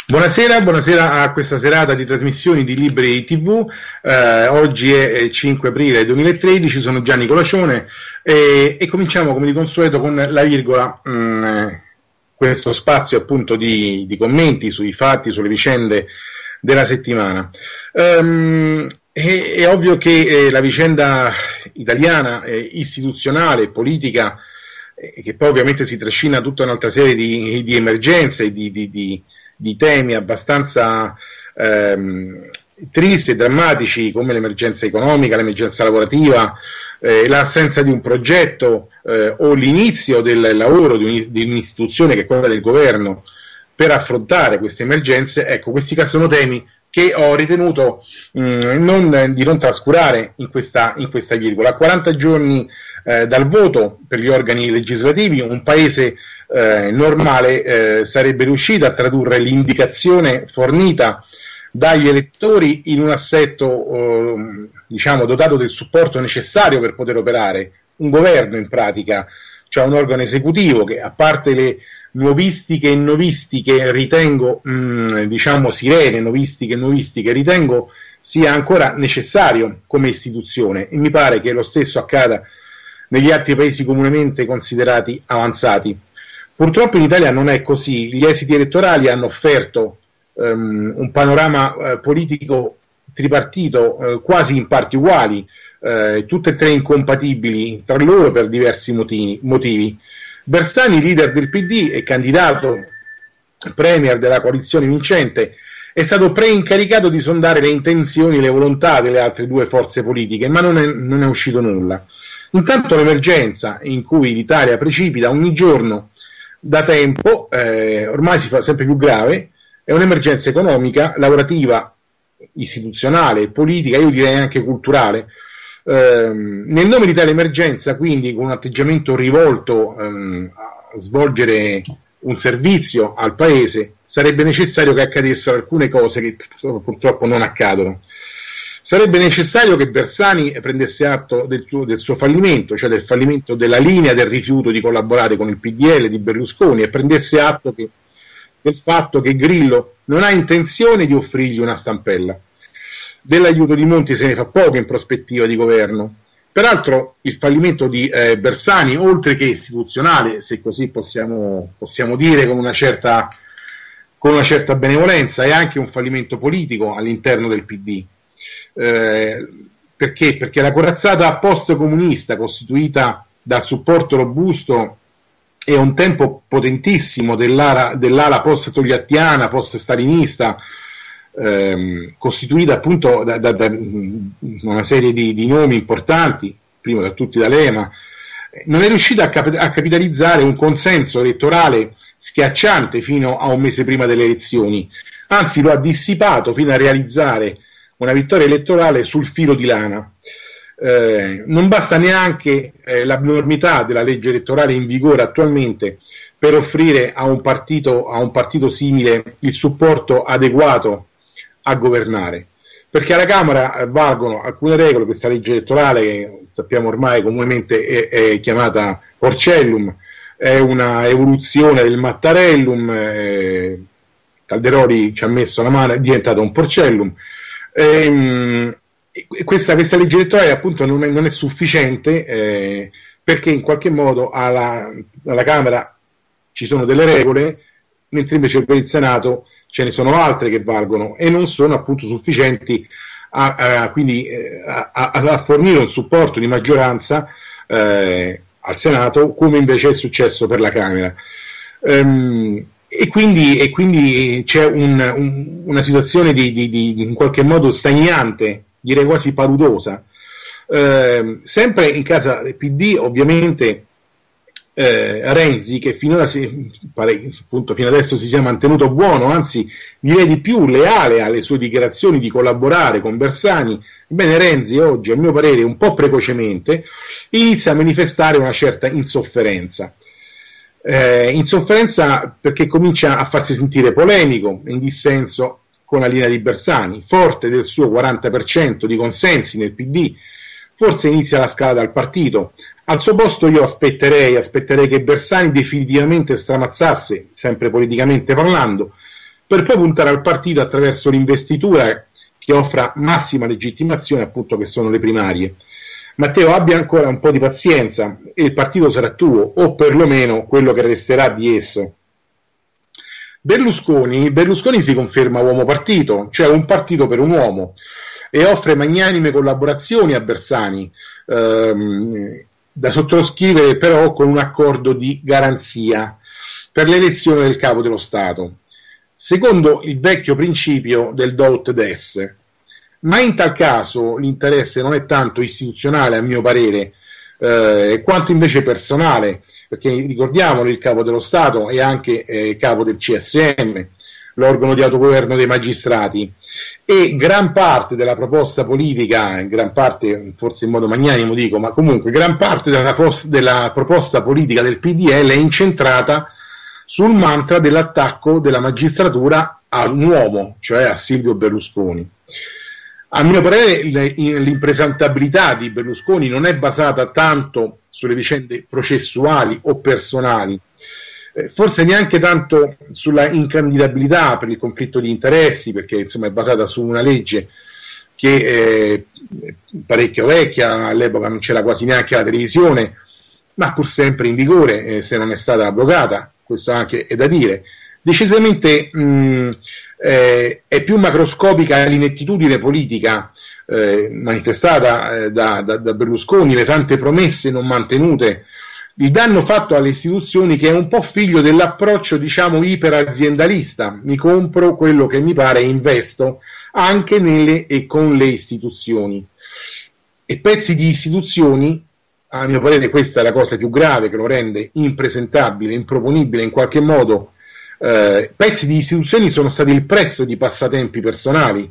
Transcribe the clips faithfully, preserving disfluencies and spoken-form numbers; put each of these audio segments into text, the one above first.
Buonasera, buonasera a questa serata di trasmissioni di Libri tivù. Eh, oggi è cinque aprile duemilatredici, sono Gianni Colacione e, e cominciamo come di consueto con la virgola, mh, questo spazio appunto di, di commenti sui fatti, sulle vicende della settimana. Um, è, è ovvio che eh, la vicenda italiana, eh, istituzionale, politica, eh, che poi ovviamente si trascina tutta un'altra serie di, di emergenze, di, di, di di temi abbastanza ehm, tristi e drammatici, come l'emergenza economica, l'emergenza lavorativa, eh, l'assenza di un progetto eh, o l'inizio del lavoro di, un, di un'istituzione che è quella del governo per affrontare queste emergenze. Ecco, questi sono temi che ho ritenuto mh, non, di non trascurare in questa, in questa virgola. A quaranta giorni eh, dal voto per gli organi legislativi, un paese Eh, normale eh, sarebbe riuscita a tradurre l'indicazione fornita dagli elettori in un assetto eh, diciamo dotato del supporto necessario per poter operare, un governo in pratica, cioè un organo esecutivo che, a parte le nuovistiche e novistiche, ritengo mh, diciamo sirene novistiche e novistiche, ritengo sia ancora necessario come istituzione, e mi pare che lo stesso accada negli altri paesi comunemente considerati avanzati. Purtroppo in Italia non è così. Gli esiti elettorali hanno offerto um, un panorama uh, politico tripartito uh, quasi in parti uguali, uh, tutte e tre incompatibili tra loro per diversi motivi. motivi. Bersani, leader del P D e candidato premier della coalizione vincente, è stato preincaricato di sondare le intenzioni e le volontà delle altre due forze politiche, ma non è, non è uscito nulla. Intanto l'emergenza in cui l'Italia precipita ogni giorno da tempo, eh, ormai si fa sempre più grave, è un'emergenza economica, lavorativa, istituzionale, politica, io direi anche culturale. Eh, nel nome di tale emergenza, quindi, con un atteggiamento rivolto ehm, a svolgere un servizio al Paese, sarebbe necessario che accadessero alcune cose che purtroppo non accadono. Sarebbe necessario che Bersani prendesse atto del, tuo, del suo fallimento, cioè del fallimento della linea del rifiuto di collaborare con il P D L di Berlusconi, e prendesse atto che, del fatto che Grillo non ha intenzione di offrirgli una stampella. Dell'aiuto di Monti se ne fa poco in prospettiva di governo. Peraltro il fallimento di eh, Bersani, oltre che istituzionale, se così possiamo, possiamo dire con una certa, con una certa benevolenza, è anche un fallimento politico all'interno del P D. Eh, perché? Perché la corazzata post-comunista, costituita dal supporto robusto e un tempo potentissimo dell'ala, dell'ala post-togliattiana, post-stalinista, ehm, costituita appunto da, da, da una serie di, di nomi importanti, prima da tutti D'Alema, non è riuscita a, cap- a capitalizzare un consenso elettorale schiacciante fino a un mese prima delle elezioni, anzi lo ha dissipato fino a realizzare una vittoria elettorale sul filo di lana. Eh, non basta neanche eh, l'abnormità della legge elettorale in vigore attualmente per offrire a un partito, a un partito simile il supporto adeguato a governare, perché alla Camera eh, valgono alcune regole. Questa legge elettorale, che sappiamo ormai comunemente è, è chiamata Porcellum, è una evoluzione del Mattarellum. eh, Calderoli ci ha messo la mano, è diventato un Porcellum. Ehm, questa, questa legge elettorale appunto non è, non è sufficiente, eh, perché in qualche modo alla, alla Camera ci sono delle regole, mentre invece per il Senato ce ne sono altre che valgono e non sono appunto sufficienti a, a, quindi, a, a, a fornire un supporto di maggioranza eh, al Senato, come invece è successo per la Camera. Ehm, E quindi, e quindi c'è un, un, una situazione di, di, di in qualche modo stagnante, direi quasi paludosa. Eh, sempre in casa del P D, ovviamente, eh, Renzi, che finora si, pare, appunto, fino adesso si sia mantenuto buono, anzi direi di più leale alle sue dichiarazioni di collaborare con Bersani, bene, Renzi oggi, a mio parere un po' precocemente, inizia a manifestare una certa insofferenza. Eh, insofferenza perché comincia a farsi sentire polemico, in dissenso con la linea di Bersani, forte del suo quaranta per cento di consensi nel P D, forse inizia la scala dal partito. Al suo posto io aspetterei, aspetterei che Bersani definitivamente stramazzasse, sempre politicamente parlando, per poi puntare al partito attraverso l'investitura che offra massima legittimazione, appunto, che sono le primarie. Matteo, abbia ancora un po' di pazienza e il partito sarà tuo, o perlomeno quello che resterà di esso. Berlusconi, Berlusconi si conferma uomo partito, cioè un partito per un uomo, e offre magnanime collaborazioni a Bersani, ehm, da sottoscrivere però con un accordo di garanzia per l'elezione del capo dello Stato, secondo il vecchio principio del do ut des. Ma in tal caso l'interesse non è tanto istituzionale, a mio parere, eh, quanto invece personale, perché ricordiamolo, il capo dello Stato è anche eh, capo del C S M, l'organo di autogoverno dei magistrati, e gran parte della proposta politica, gran parte forse in modo magnanimo dico, ma comunque gran parte della, pos- della proposta politica del P D L è incentrata sul mantra dell'attacco della magistratura a un uomo, cioè a Silvio Berlusconi. A mio parere l'impresentabilità di Berlusconi non è basata tanto sulle vicende processuali o personali, eh, forse neanche tanto sulla incandidabilità per il conflitto di interessi, perché insomma è basata su una legge che è parecchio vecchia, all'epoca non c'era quasi neanche la televisione, ma pur sempre in vigore, eh, se non è stata abrogata, questo anche è da dire. Decisamente mh, eh, è più macroscopica l'inettitudine politica eh, manifestata eh, da, da, da Berlusconi, le tante promesse non mantenute, il danno fatto alle istituzioni, che è un po' figlio dell'approccio, diciamo, iperaziendalista: mi compro quello che mi pare e investo anche nelle e con le istituzioni. E pezzi di istituzioni, a mio parere questa è la cosa più grave che lo rende impresentabile, improponibile in qualche modo, eh, pezzi di istituzioni sono stati il prezzo di passatempi personali,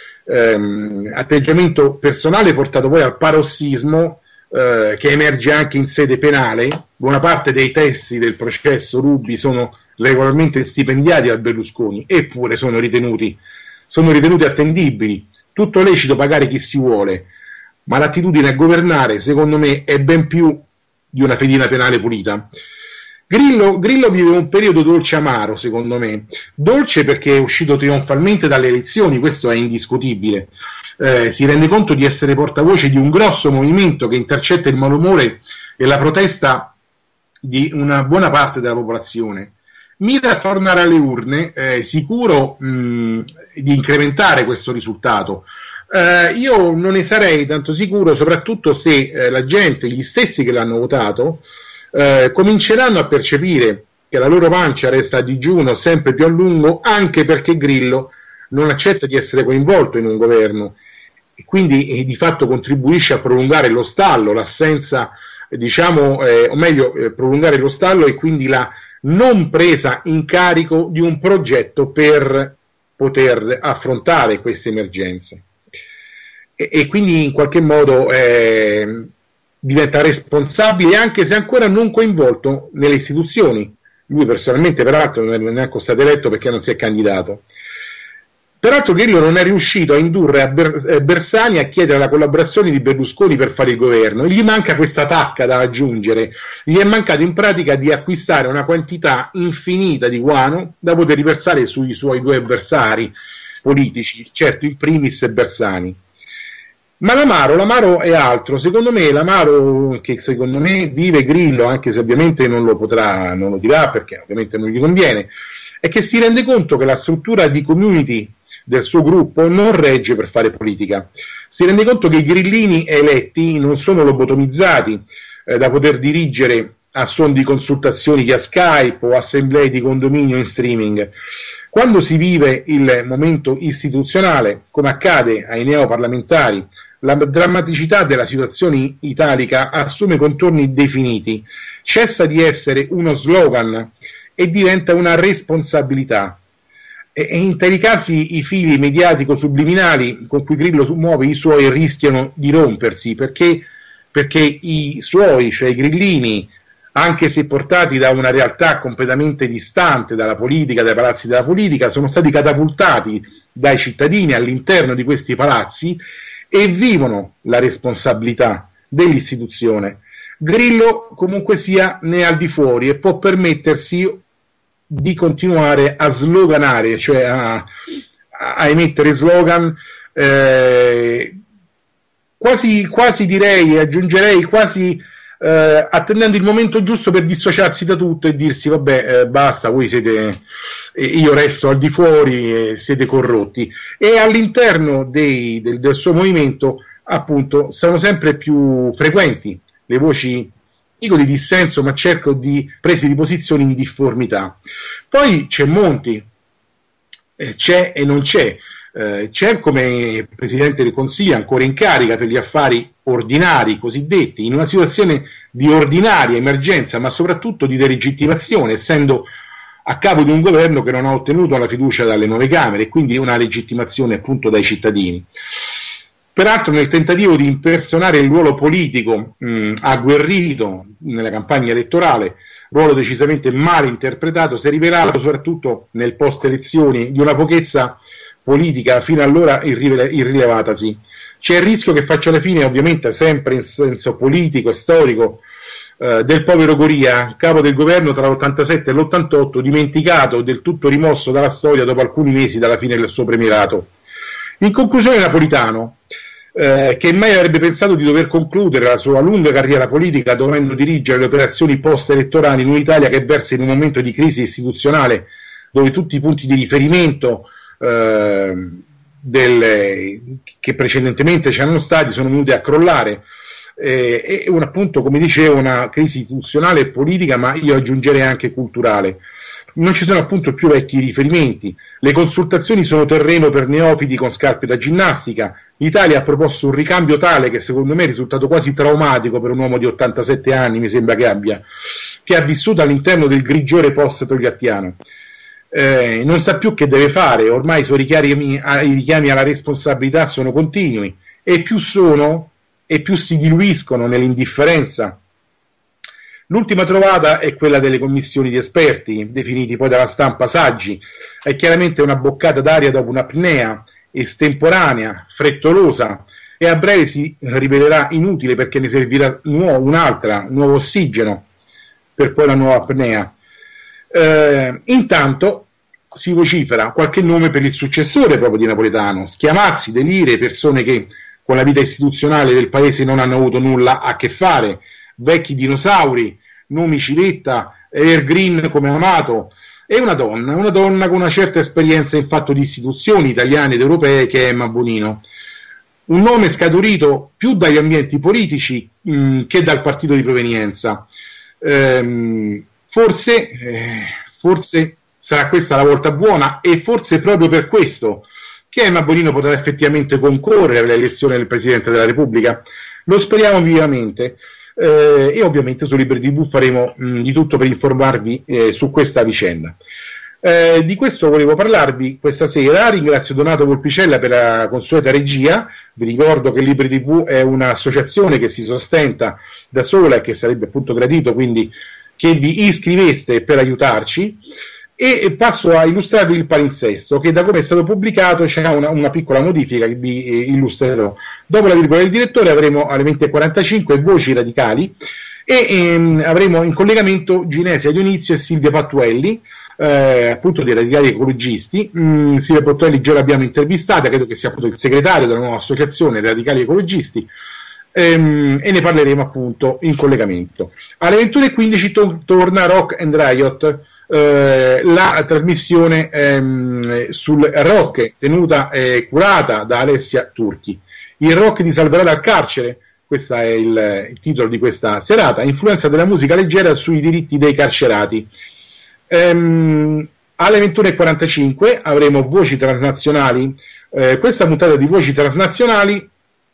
ehm, atteggiamento personale portato poi al parossismo, eh, che emerge anche in sede penale. Buona parte dei testi del processo Ruby sono regolarmente stipendiati da Berlusconi, eppure sono ritenuti, sono ritenuti attendibili. Tutto lecito pagare chi si vuole, ma l'attitudine a governare, secondo me, è ben più di una fedina penale pulita. Grillo, Grillo vive un periodo dolce amaro, secondo me. Dolce perché è uscito trionfalmente dalle elezioni, questo è indiscutibile. Eh, si rende conto di essere portavoce di un grosso movimento che intercetta il malumore e la protesta di una buona parte della popolazione. Mira a tornare alle urne, eh, sicuro mh, di incrementare questo risultato. Uh, io non ne sarei tanto sicuro, soprattutto se uh, la gente, gli stessi che l'hanno votato, uh, cominceranno a percepire che la loro pancia resta a digiuno sempre più a lungo, anche perché Grillo non accetta di essere coinvolto in un governo e quindi eh, di fatto contribuisce a prolungare lo stallo, l'assenza, eh, diciamo, eh, o meglio, eh, prolungare lo stallo e quindi la non presa in carico di un progetto per poter affrontare queste emergenze. E quindi in qualche modo eh, diventa responsabile, anche se ancora non coinvolto nelle istituzioni. Lui personalmente peraltro non è neanche stato eletto perché non si è candidato. Peraltro Grillo non è riuscito a indurre a Ber- Bersani a chiedere la collaborazione di Berlusconi per fare il governo, e gli manca questa tacca da aggiungere. Gli è mancato in pratica di acquistare una quantità infinita di guano da poter riversare sui suoi due avversari politici, certo il primis è Bersani. Ma l'amaro, l'amaro è altro. Secondo me l'amaro che secondo me vive Grillo, anche se ovviamente non lo potrà, non lo dirà perché ovviamente non gli conviene, è che si rende conto che la struttura di community del suo gruppo non regge per fare politica. Si rende conto che i grillini eletti non sono lobotomizzati eh, da poter dirigere a suon di consultazioni via Skype o assemblee di condominio in streaming. Quando si vive il momento istituzionale, come accade ai neoparlamentari, la drammaticità della situazione italica assume contorni definiti, cessa di essere uno slogan e diventa una responsabilità. E in tali casi i fili mediatico-subliminali con cui Grillo muove i suoi rischiano di rompersi, perché, perché i suoi, cioè i grillini, anche se portati da una realtà completamente distante dalla politica, dai palazzi della politica, sono stati catapultati dai cittadini all'interno di questi palazzi e vivono la responsabilità dell'istituzione. Grillo comunque sia ne è al di fuori e può permettersi di continuare a sloganare, cioè a, a emettere slogan, eh, quasi, quasi direi, aggiungerei quasi eh, attendendo il momento giusto per dissociarsi da tutto e dirsi vabbè, eh, basta, voi siete, eh, io resto al di fuori, eh, siete corrotti. E all'interno dei, del, del suo movimento appunto sono sempre più frequenti le voci, dico di dissenso, ma cerco di prese di posizione in difformità. Poi c'è Monti, eh, c'è e non c'è. Eh, c'è come Presidente del Consiglio ancora in carica per gli affari ordinari cosiddetti, in una situazione di ordinaria emergenza, ma soprattutto di delegittimazione, essendo a capo di un governo che non ha ottenuto la fiducia dalle nuove Camere e quindi una legittimazione appunto dai cittadini. Peraltro nel tentativo di impersonare il ruolo politico mh, agguerrito nella campagna elettorale, ruolo decisamente mal interpretato, si è rivelato soprattutto nel post elezioni di una pochezza politica fino allora irrile- irrilevatasi. C'è il rischio che faccia la fine, ovviamente sempre in senso politico e storico, eh, del povero Goria, capo del governo tra l'ottantasette e l'ottantotto, dimenticato, del tutto rimosso dalla storia dopo alcuni mesi dalla fine del suo premierato. In conclusione, Napolitano, eh, che mai avrebbe pensato di dover concludere la sua lunga carriera politica dovendo dirigere le operazioni post-elettorali in un'Italia che versa in un momento di crisi istituzionale dove tutti i punti di riferimento eh, del, che precedentemente c'erano stati sono venuti a crollare, eh, e un, appunto, come dicevo, una crisi istituzionale e politica, ma io aggiungerei anche culturale. Non ci sono appunto più vecchi riferimenti, le consultazioni sono terreno per neofiti con scarpe da ginnastica. L'Italia ha proposto un ricambio tale che secondo me è risultato quasi traumatico per un uomo di ottantasette anni, mi sembra che abbia, che ha vissuto all'interno del grigiore post-togliattiano. Eh, non sa più che deve fare, ormai i suoi richiami, i richiami alla responsabilità sono continui e più sono e più si diluiscono nell'indifferenza. L'ultima trovata è quella delle commissioni di esperti, definiti poi dalla stampa saggi. È chiaramente una boccata d'aria dopo un'apnea estemporanea, frettolosa, e a breve si rivelerà inutile perché ne servirà nuovo, un'altra, nuovo ossigeno, per poi la nuova apnea. Eh, intanto si vocifera qualche nome per il successore proprio di Napolitano: Schiamazzi, De Lire, persone che con la vita istituzionale del paese non hanno avuto nulla a che fare, vecchi dinosauri, nomi Civetta, Evergreen come Amato, e una donna, una donna con una certa esperienza in fatto di istituzioni italiane ed europee, che è Emma Bonino. Un nome scaturito più dagli ambienti politici mh, che dal partito di provenienza. Ehm, forse, eh, forse sarà questa la volta buona, e forse proprio per questo che Emma Bonino potrà effettivamente concorrere all'elezione del Presidente della Repubblica. Lo speriamo vivamente. Eh, e ovviamente su Libri tivù faremo mh, di tutto per informarvi eh, su questa vicenda. Eh, di questo volevo parlarvi questa sera. Ringrazio Donato Volpicella per la consueta regia. Vi ricordo che Libri tivù è un'associazione che si sostenta da sola e che sarebbe appunto gradito quindi che vi iscriveste per aiutarci. E passo a illustrarvi il palinsesto, che da come è stato pubblicato c'è una, una piccola modifica che vi eh, illustrerò. Dopo la virgola del direttore avremo alle venti e quarantacinque Voci Radicali e ehm, avremo in collegamento Ginesia Dionizio e Silvia Pattuelli, eh, appunto dei Radicali Ecologisti. Mm, Silvia Pattuelli già l'abbiamo intervistata, credo che sia appunto il segretario della nuova associazione Radicali Ecologisti, ehm, e ne parleremo appunto in collegamento. Alle ventuno e quindici to- torna Rock and Riot, Eh, la trasmissione ehm, sul rock tenuta e eh, curata da Alessia Turchi. Il rock ti salverà dal carcere, questo è il, il titolo di questa serata. Influenza della musica leggera sui diritti dei carcerati. Ehm, alle ventuno e quarantacinque avremo Voci Transnazionali. Eh, questa puntata di Voci Transnazionali,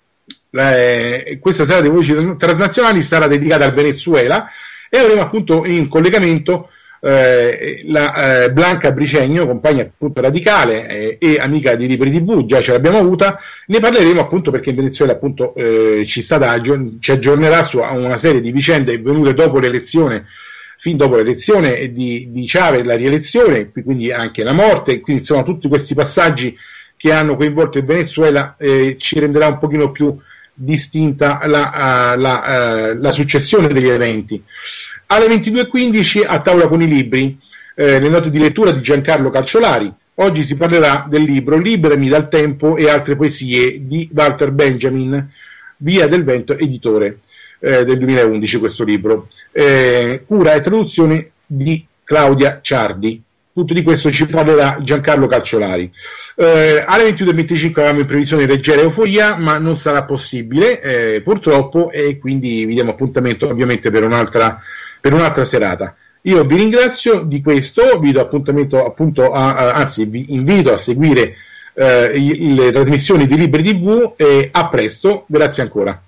eh, questa serata di Voci Transnazionali sarà dedicata al Venezuela e avremo appunto in collegamento Eh, la eh, Blanca Bricegno, compagna appunto radicale eh, e amica di Libri tivù, già ce l'abbiamo avuta. Ne parleremo appunto perché in Venezuela appunto eh, ci, sta da, ci aggiornerà su una serie di vicende venute dopo l'elezione, fin dopo l'elezione di, di Chavez, la rielezione, quindi anche la morte, quindi insomma tutti questi passaggi che hanno coinvolto il Venezuela eh, ci renderà un pochino più distinta la, uh, la, uh, la successione degli eventi. Alle ventidue e quindici A tavola con i libri, eh, le note di lettura di Giancarlo Calciolari. Oggi si parlerà del libro Liberami dal tempo e altre poesie di Walter Benjamin, Via del Vento editore, eh, del duemilaundici questo libro, eh, cura e traduzione di Claudia Ciardi. Tutto di questo ci parlerà Giancarlo Calciolari. Eh, alle ventidue e venticinque avevamo in previsione leggera euforia, ma non sarà possibile, eh, purtroppo, e quindi vi diamo appuntamento ovviamente per un'altra, per un'altra serata. Io vi ringrazio di questo, vi do appuntamento appunto a, a, anzi vi invito a seguire eh, le trasmissioni di Libri tivù e a presto, grazie ancora.